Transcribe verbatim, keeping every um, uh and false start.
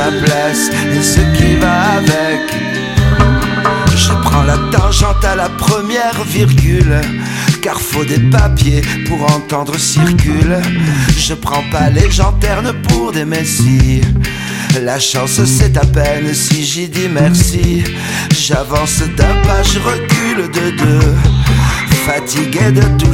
ma place et ce qui va avec. Je prends la tangente à la première virgule, car faut des papiers pour entendre circule. Je prends pas les gens ternes pour des messies. La chance c'est à peine si j'y dis merci. J'avance d'un pas, je recule de deux, fatigué de tout